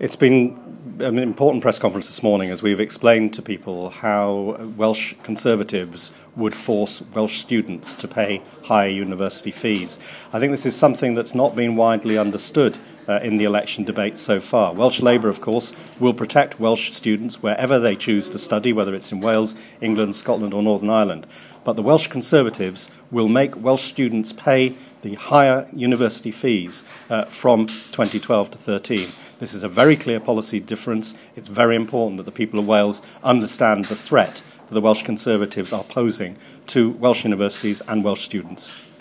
It's been an important press conference this morning as we've explained to people how Welsh Conservatives would force Welsh students to pay higher university fees. I think this is something that's not been widely understood in the election debate so far. Welsh Labour, of course, will protect Welsh students wherever they choose to study, whether it's in Wales, England, Scotland or Northern Ireland. But the Welsh Conservatives will make Welsh students pay the higher university fees from 2012 to 13. This is a very clear policy difference. It's very important that the people of Wales understand the threat that the Welsh Conservatives are posing to Welsh universities and Welsh students.